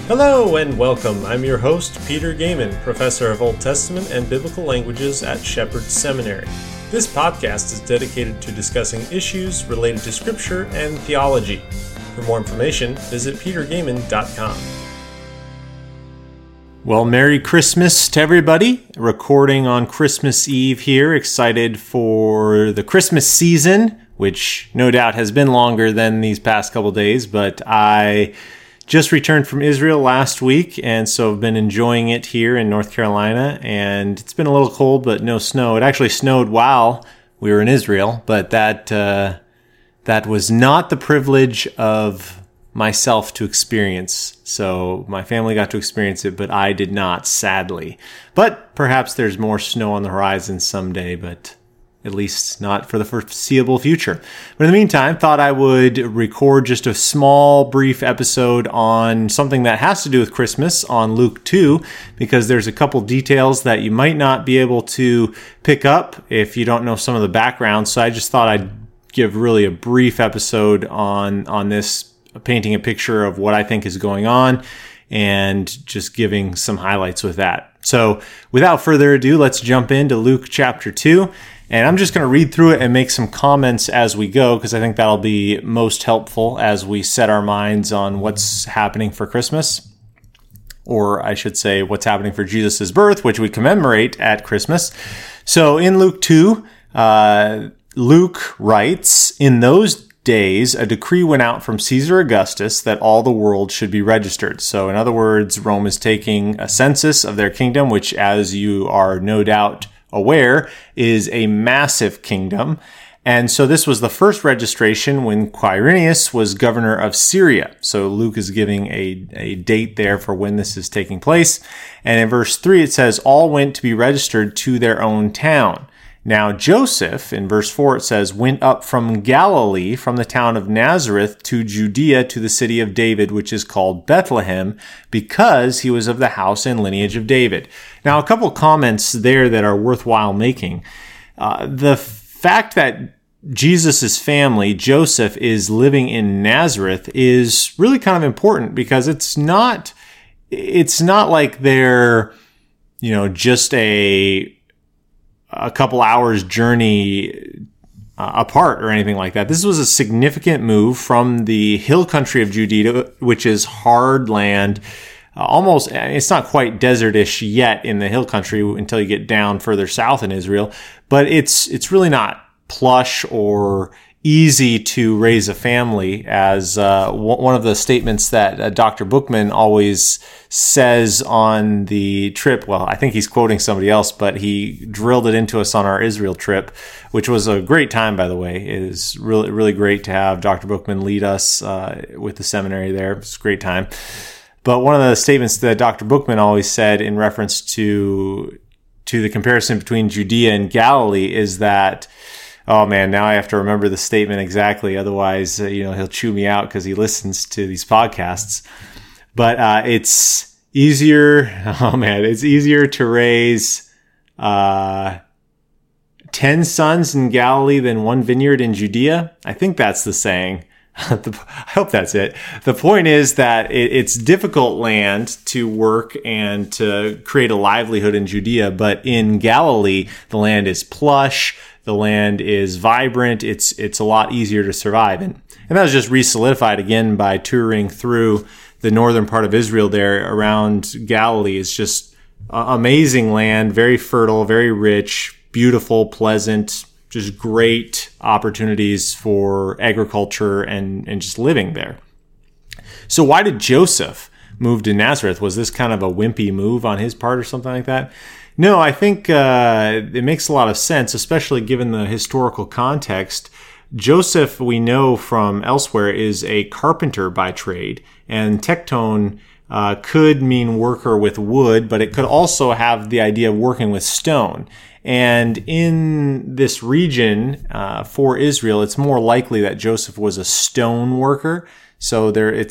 Hello and welcome. I'm your host, Peter Gaiman, Professor of Old Testament and Biblical Languages at Shepherd Seminary. This podcast is dedicated to discussing issues related to Scripture and theology. For more information, visit petergaiman.com. Well, Merry Christmas to everybody. Recording on Christmas Eve here. Excited for the Christmas season, which no doubt has been longer than these past couple days, but I just returned from Israel last week, and so I've been enjoying it here in North Carolina, and it's been a little cold, but no snow. It actually snowed while we were in Israel, but that was not the privilege of myself to experience. So my family got to experience it, but I did not, sadly. But perhaps there's more snow on the horizon someday, but at least not for the foreseeable future. But in the meantime, thought I would record just a small, brief episode on something that has to do with Christmas on Luke 2, because there's a couple details that you might not be able to pick up if you don't know some of the background. So I just thought I'd give really a brief episode on this, painting a picture of what I think is going on and just giving some highlights with that. So without further ado, let's jump into Luke chapter 2. And I'm just going to read through it and make some comments as we go, because I think that'll be most helpful as we set our minds on what's happening for Christmas. Or I should say, what's happening for Jesus' birth, which we commemorate at Christmas. So in Luke 2, Luke writes, "In those days, a decree went out from Caesar Augustus that all the world should be registered." So in other words, Rome is taking a census of their kingdom, which, as you are no doubt aware, is a massive kingdom. And so this was the first registration when Quirinius was governor of Syria. So Luke is giving a date there for when this is taking place. And in verse 3, it says, "All went to be registered to their own town. Now Joseph," in verse 4 it says, "went up from Galilee, from the town of Nazareth to Judea, to the city of David, which is called Bethlehem, because he was of the house and lineage of David." Now a couple comments there that are worthwhile making. The fact that Jesus' family, Joseph, is living in Nazareth is really kind of important, because it's not like they're, just a couple hours journey apart or anything like that. This was a significant move from the hill country of Judea, which is hard land, almost, it's not quite desertish yet in the hill country until you get down further south in Israel, but it's really not plush or easy to raise a family, as one of the statements that Dr. Bookman always says on the trip. Well, I think he's quoting somebody else, but he drilled it into us on our Israel trip, which was a great time, by the way. It is really, really great to have Dr. Bookman lead us with the seminary there. It's a great time. But one of the statements that Dr. Bookman always said in reference to the comparison between Judea and Galilee is that, oh man, now I have to remember the statement exactly. Otherwise, he'll chew me out because he listens to these podcasts. But it's easier. Oh man, it's easier to raise 10 sons in Galilee than one vineyard in Judea. I think that's the saying. I hope that's it. The point is that it's difficult land to work and to create a livelihood in Judea, but in Galilee, the land is plush. The land is vibrant. It's a lot easier to survive. And that was just re-solidified again by touring through the northern part of Israel there around Galilee. It's just amazing land, very fertile, very rich, beautiful, pleasant, just great opportunities for agriculture and just living there. So why did Joseph move to Nazareth? Was this kind of a wimpy move on his part or something like that? No, I think it makes a lot of sense, especially given the historical context. Joseph, we know from elsewhere, is a carpenter by trade, and tekton could mean worker with wood, but it could also have the idea of working with stone. And in this region for Israel, it's more likely that Joseph was a stone worker. So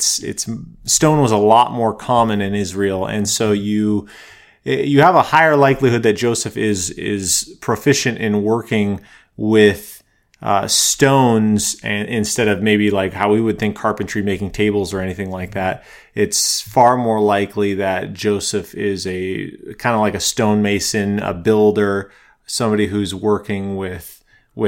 stone was a lot more common in Israel, and so you have a higher likelihood that Joseph is proficient in working with stones, and instead of maybe like how we would think carpentry, making tables or anything like that, it's far more likely that Joseph is a kind of like a stonemason, a builder, somebody who's working with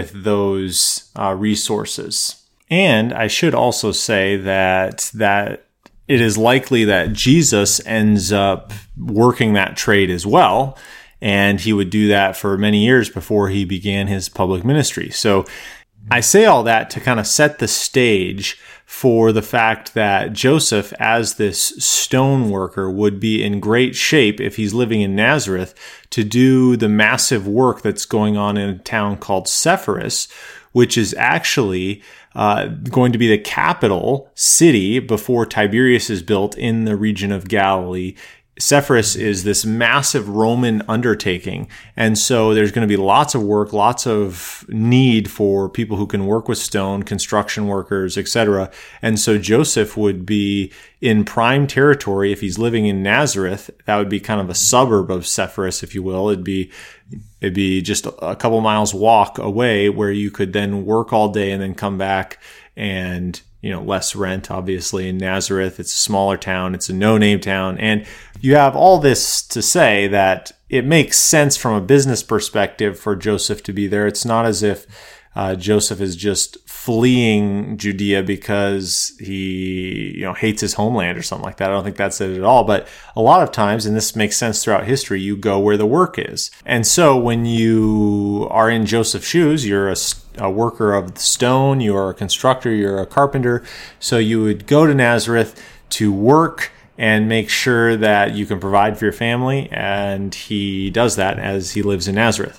those resources. And I should also say that it is likely that Jesus ends up working that trade as well. And he would do that for many years before he began his public ministry. So I say all that to kind of set the stage for the fact that Joseph, as this stone worker, would be in great shape if he's living in Nazareth to do the massive work that's going on in a town called Sepphoris, which is actually going to be the capital city before Tiberias is built in the region of Galilee. Sepphoris is this massive Roman undertaking. And so there's going to be lots of work, lots of need for people who can work with stone, construction workers, etc. And so Joseph would be in prime territory if he's living in Nazareth. That would be kind of a suburb of Sepphoris, if you will. It'd be just a couple miles walk away where you could then work all day and then come back and, less rent, obviously, in Nazareth. It's a smaller town. It's a no-name town. And you have all this to say that it makes sense from a business perspective for Joseph to be there. It's not as if Joseph is just fleeing Judea because he, hates his homeland or something like that. I don't think that's it at all. But a lot of times, and this makes sense throughout history, you go where the work is. And so when you are in Joseph's shoes, you're a worker of stone, you're a constructor, you're a carpenter. So you would go to Nazareth to work and make sure that you can provide for your family. And he does that as he lives in Nazareth.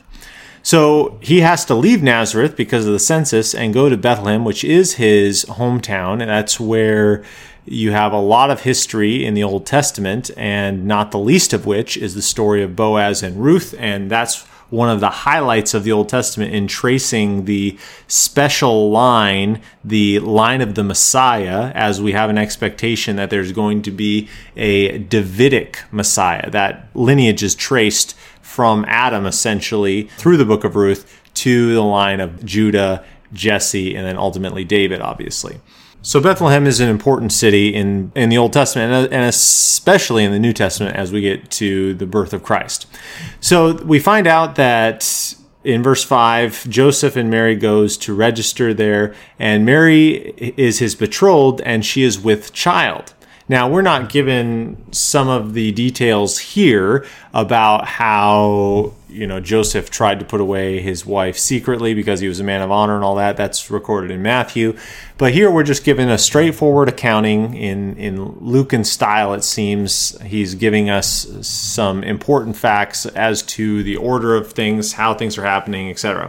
So he has to leave Nazareth because of the census and go to Bethlehem, which is his hometown. And that's where you have a lot of history in the Old Testament, and not the least of which is the story of Boaz and Ruth. And that's one of the highlights of the Old Testament in tracing the special line, the line of the Messiah, as we have an expectation that there's going to be a Davidic Messiah. That lineage is traced from Adam, essentially, through the book of Ruth to the line of Judah, Jesse, and then ultimately David, obviously. So Bethlehem is an important city in the Old Testament, and especially in the New Testament as we get to the birth of Christ. So we find out that in verse 5, Joseph and Mary goes to register there, and Mary is his betrothed, and she is with child. Now, we're not given some of the details here about how, Joseph tried to put away his wife secretly because he was a man of honor and all that. That's recorded in Matthew. But here we're just given a straightforward accounting in Lucan style, it seems. He's giving us some important facts as to the order of things, how things are happening, etc.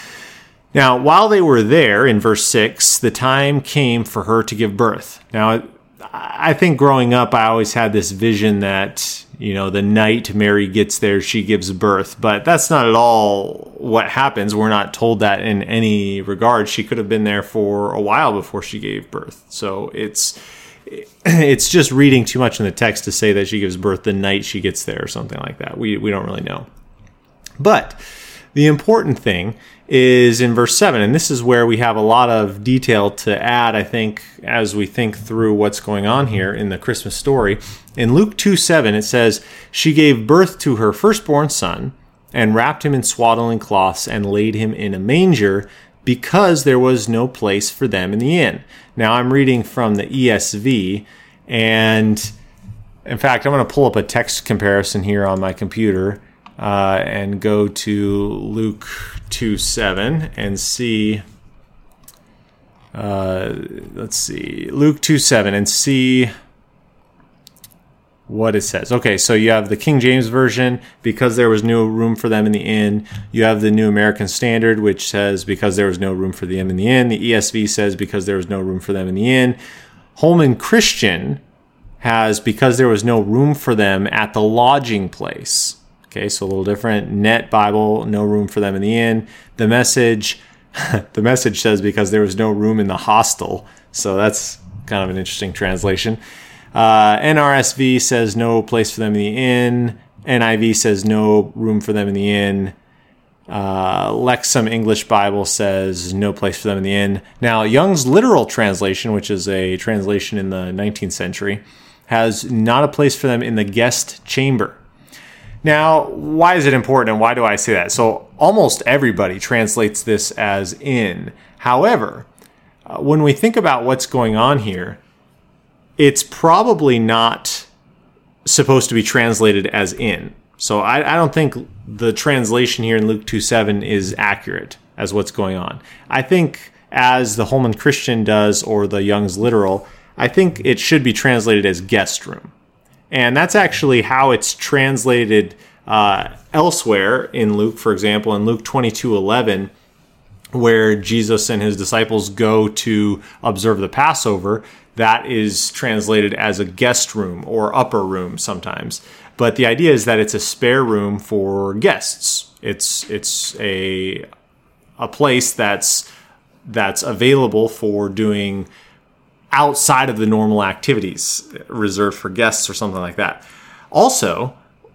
Now, while they were there, in verse 6, the time came for her to give birth. Now, I think growing up, I always had this vision that, the night Mary gets there, she gives birth. But that's not at all what happens. We're not told that in any regard. She could have been there for a while before she gave birth. So it's just reading too much in the text to say that she gives birth the night she gets there or something like that. We don't really know. But the important thing is in verse 7, and this is where we have a lot of detail to add, I think, as we think through what's going on here in the Christmas story. In Luke 2:7, it says, "She gave birth to her firstborn son, and wrapped him in swaddling cloths, and laid him in a manger, because there was no place for them in the inn." Now, I'm reading from the ESV, and in fact, I'm going to pull up a text comparison here on my computer and go to Luke 2:7 and see, Luke 2:7 and see what it says. Okay, so you have the King James Version, because there was no room for them in the inn. You have the New American Standard, which says because there was no room for them in the inn. The ESV says because there was no room for them in the inn. Holman Christian has because there was no room for them at the lodging place. Okay, so a little different. Net Bible, no room for them in the inn. The Message says because there was no room in the hostel. So that's kind of an interesting translation. NRSV says no place for them in the inn. NIV says no room for them in the inn. Lexham English Bible says no place for them in the inn. Now, Young's literal translation, which is a translation in the 19th century, has not a place for them in the guest chamber. Now, why is it important and why do I say that? So almost everybody translates this as inn. However, when we think about what's going on here, it's probably not supposed to be translated as inn. So I don't think the translation here in Luke 2:7 is accurate as what's going on. I think as the Holman Christian does, or the Young's Literal, I think it should be translated as guest room. And that's actually how it's translated elsewhere in Luke. For example, in Luke 22:11, where Jesus and his disciples go to observe the Passover, that is translated as a guest room or upper room sometimes. But the idea is that it's a spare room for guests. It's a place that's available for doing outside of the normal activities reserved for guests or something like that. Also,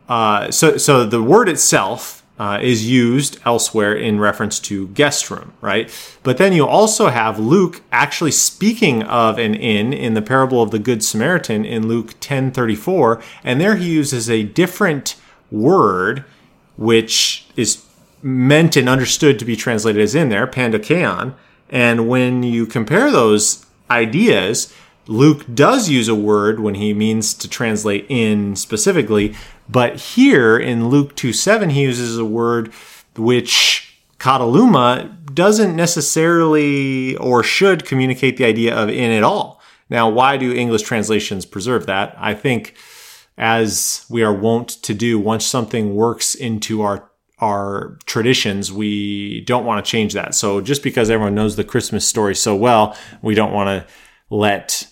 so the word itself is used elsewhere in reference to guest room, right? But then you also have Luke actually speaking of an inn in the parable of the Good Samaritan in Luke 10:34, and there he uses a different word, which is meant and understood to be translated as in there, pandokeon. And when you compare those ideas, Luke does use a word when he means to translate in specifically, but here in Luke 2:7, he uses a word which kataluma doesn't necessarily or should communicate the idea of in at all. Now, why do English translations preserve that? I think, as we are wont to do, once something works into our traditions, we don't want to change that. So just because everyone knows the Christmas story so well, we don't want to let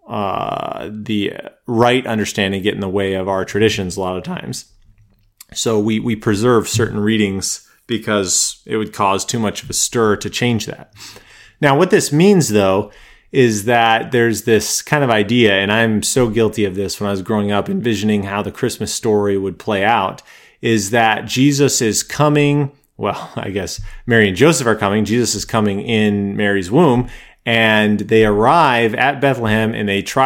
the right understanding get in the way of our traditions a lot of times. So we preserve certain readings because it would cause too much of a stir to change that. Now, what this means, though, is that there's this kind of idea, and I'm so guilty of this when I was growing up, envisioning how the Christmas story would play out, is that Jesus is coming. Well, I guess Mary and Joseph are coming. Jesus is coming in Mary's womb, and they arrive at Bethlehem, and they try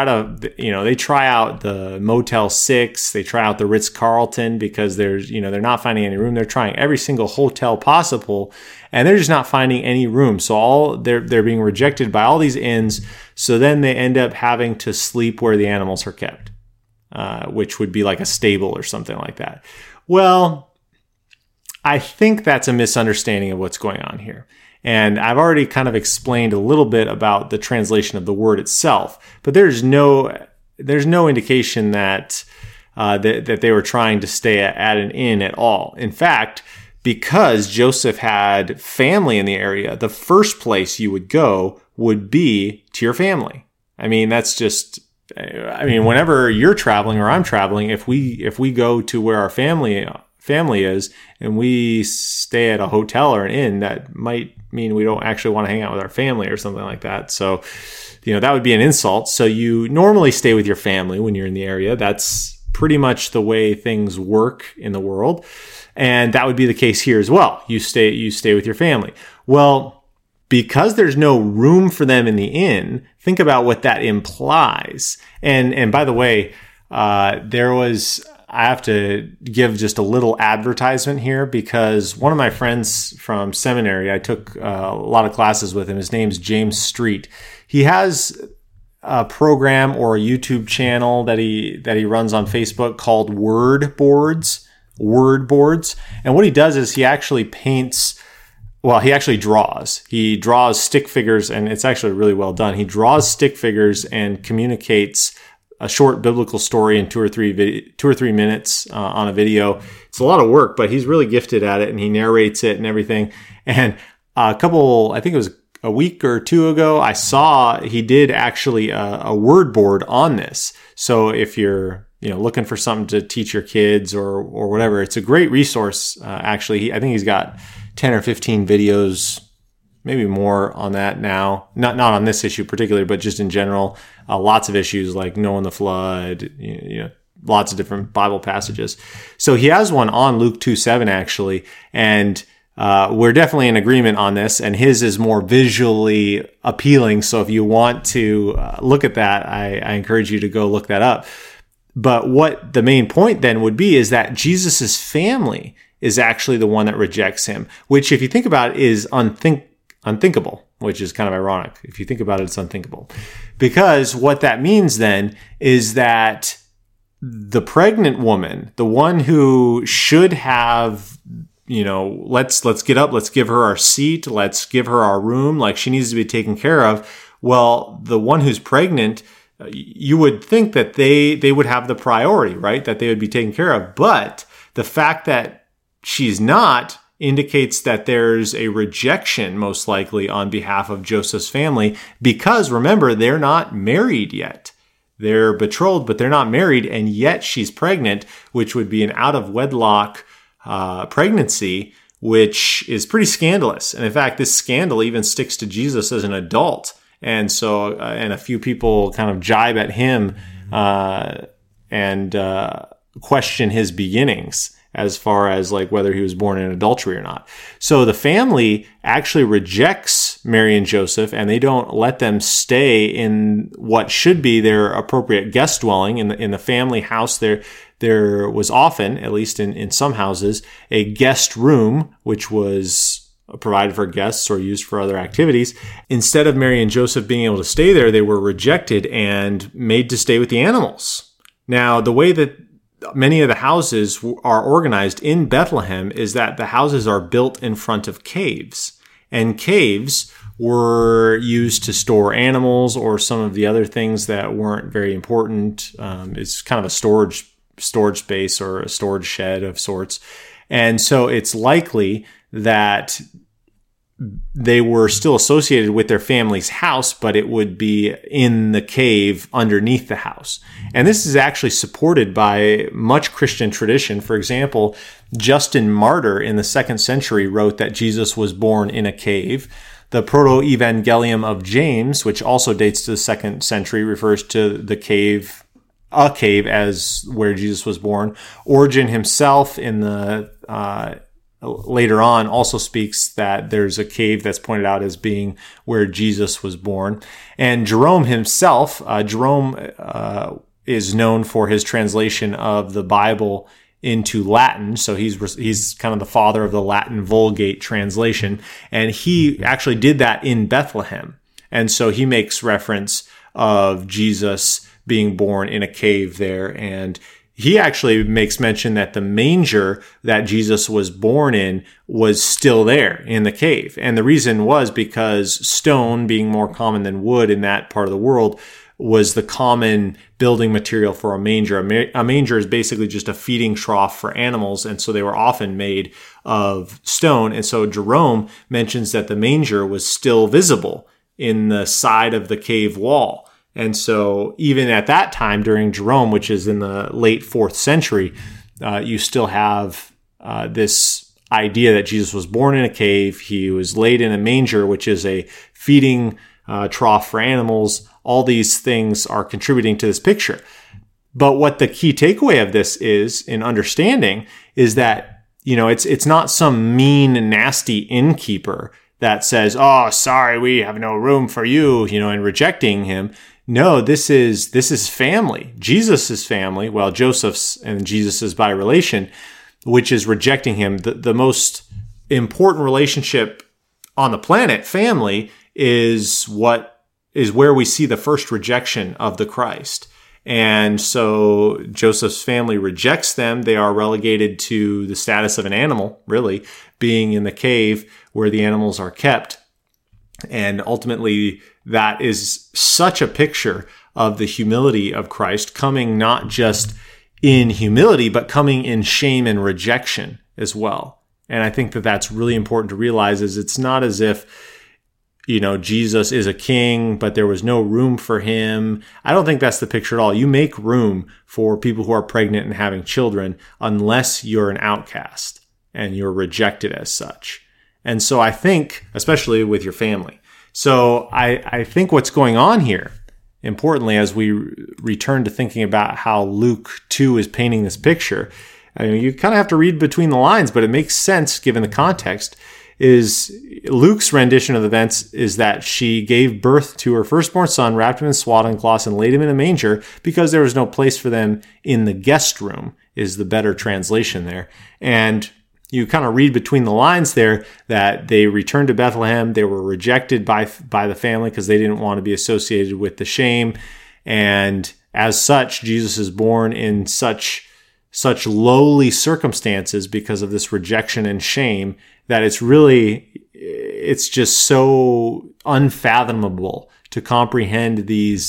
out the Motel 6, they try out the Ritz-Carlton, because they're not finding any room. They're trying every single hotel possible, and they're just not finding any room. So they're being rejected by all these inns. So then they end up having to sleep where the animals are kept, which would be like a stable or something like that. Well, I think that's a misunderstanding of what's going on here. And I've already kind of explained a little bit about the translation of the word itself, but there's no indication that that they were trying to stay at an inn at all. In fact, because Joseph had family in the area, the first place you would go would be to your family. I mean, whenever you're traveling or I'm traveling, if we go to where our family is and we stay at a hotel or an inn, that might mean we don't actually want to hang out with our family or something like that. So, that would be an insult. So you normally stay with your family when you're in the area. That's pretty much the way things work in the world. And that would be the case here as well. You stay with your family. Well, because there's no room for them in the inn, think about what that implies. And by the way, I have to give just a little advertisement here, because one of my friends from seminary, I took a lot of classes with him. His name's James Street. He has a program or a YouTube channel that he runs on Facebook called Word Boards. And what he does is he actually draws. He draws stick figures, and it's actually really well done. He draws stick figures and communicates a short biblical story in 2 or 3 minutes on a video. It's a lot of work, but he's really gifted at it, and he narrates it and everything. And I think it was a week or two ago, I saw he did actually a word board on this. So if you're looking for something to teach your kids or whatever, it's a great resource. Actually, I think he's got 10 or 15 videos, maybe more on that now. Not on this issue particularly, but just in general. Lots of issues like Noah and the flood, lots of different Bible passages. So he has one on Luke 2:7 actually, and we're definitely in agreement on this, and his is more visually appealing. So if you want to look at that, I encourage you to go look that up. But what the main point then would be is that Jesus's family is actually the one that rejects him, which, if you think about it, is unthinkable, which is kind of ironic. If you think about it, it's unthinkable. Because what that means then is that the pregnant woman, the one who should have, let's get up, let's give her our seat, let's give her our room, like she needs to be taken care of. Well, the one who's pregnant, you would think that they would have the priority, right? That they would be taken care of. But the fact that she's not indicates that there's a rejection, most likely, on behalf of Joseph's family, because remember, they're not married yet. They're betrothed, but they're not married, and yet she's pregnant, which would be an out-of-wedlock pregnancy, which is pretty scandalous. And in fact, this scandal even sticks to Jesus as an adult. And so, and a few people kind of jibe at him and question his beginnings as far as like whether he was born in adultery or not. So the family actually rejects Mary and Joseph, and they don't let them stay in what should be their appropriate guest dwelling in the family house. There was often, at least in some houses, a guest room, which was provided for guests or used for other activities. Instead of Mary and Joseph being able to stay there, they were rejected and made to stay with the animals. Now, the way that many of the houses are organized in Bethlehem is that the houses are built in front of caves. And caves were used to store animals or some of the other things that weren't very important. It's kind of a storage space or a storage shed of sorts. And so it's likely that they were still associated with their family's house, but it would be in the cave underneath the house. And this is actually supported by much Christian tradition. For example, Justin Martyr in the 2nd century wrote that Jesus was born in a cave. The Proto-Evangelium of James, which also dates to the 2nd century, refers to the cave, a cave, as where Jesus was born. Origen himself in the later on also speaks that there's a cave that's pointed out as being where Jesus was born. And Jerome himself, is known for his translation of the Bible into Latin. So he's kind of the father of the Latin Vulgate translation. And he actually did that in Bethlehem. And so he makes reference of Jesus being born in a cave there. And he actually makes mention that the manger that Jesus was born in was still there in the cave. And the reason was because stone, being more common than wood in that part of the world, was the common building material for a manger. A manger is basically just a feeding trough for animals, and so they were often made of stone. And so Jerome mentions that the manger was still visible in the side of the cave wall. And so even at that time during Jerome, which is in the late 4th century, you still have this idea that Jesus was born in a cave. He was laid in a manger, which is a feeding trough for animals. All these things are contributing to this picture. But what the key takeaway of this is, in understanding, is that, it's not some mean, nasty innkeeper that says, "Oh, sorry, we have no room for you," and rejecting him. No, this is family. Jesus' family, well, Joseph's and Jesus' by relation, which is rejecting him. The most important relationship on the planet, family, is where we see the first rejection of the Christ. And so Joseph's family rejects them. They are relegated to the status of an animal, really, being in the cave where the animals are kept. And ultimately, that is such a picture of the humility of Christ, coming not just in humility, but coming in shame and rejection as well. And I think that that's really important to realize, is it's not as if, Jesus is a king, but there was no room for him. I don't think that's the picture at all. You make room for people who are pregnant and having children unless you're an outcast and you're rejected as such. And so I think, especially with your family. So I think what's going on here, importantly, as we return to thinking about how Luke 2 is painting this picture, you kind of have to read between the lines, but it makes sense given the context, is Luke's rendition of the events is that she gave birth to her firstborn son, wrapped him in swaddling cloths, and laid him in a manger because there was no place for them in the guest room, is the better translation there. And you kind of read between the lines there that they returned to Bethlehem. They were rejected by the family because they didn't want to be associated with the shame. And as such, Jesus is born in such lowly circumstances because of this rejection and shame that it's just so unfathomable to comprehend the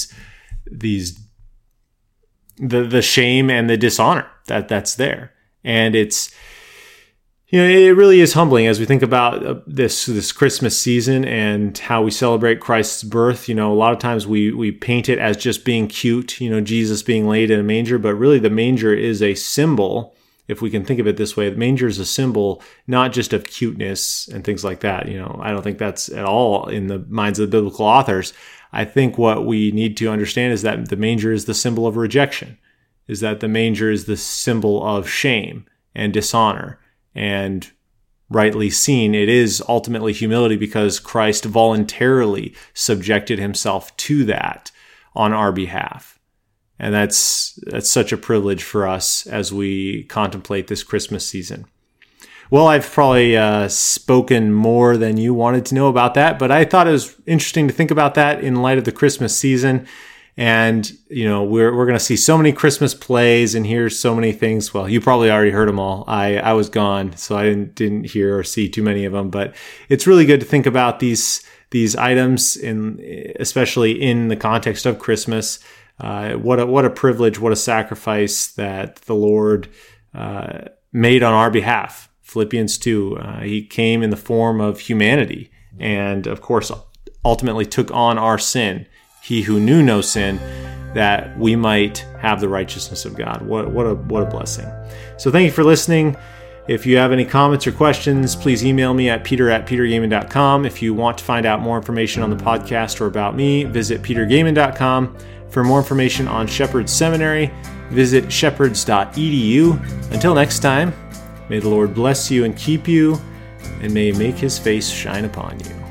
shame and the dishonor that's there. And it's, it really is humbling as we think about this Christmas season and how we celebrate Christ's birth. A lot of times we paint it as just being cute, Jesus being laid in a manger, but really the manger is a symbol. If we can think of it this way, the manger is a symbol not just of cuteness and things like that. I don't think that's at all in the minds of the biblical authors. I think what we need to understand is that the manger is the symbol of rejection, is that the manger is the symbol of shame and dishonor. And rightly seen, it is ultimately humility because Christ voluntarily subjected himself to that on our behalf. And that's such a privilege for us as we contemplate this Christmas season. Well, I've probably spoken more than you wanted to know about that, but I thought it was interesting to think about that in light of the Christmas season. And, we're going to see so many Christmas plays and hear so many things. Well, you probably already heard them all. I was gone, so I didn't hear or see too many of them. But it's really good to think about these items, especially in the context of Christmas. What a privilege, what a sacrifice that the Lord made on our behalf. Philippians 2, he came in the form of humanity and, of course, ultimately took on our sin. He who knew no sin, that we might have the righteousness of God. What a blessing. So thank you for listening. If you have any comments or questions, please email me at peter@petergaiman.com. If you want to find out more information on the podcast or about me, visit petergaiman.com. For more information on Shepherd Seminary, visit shepherds.edu. Until next time, may the Lord bless you and keep you, and may he make his face shine upon you.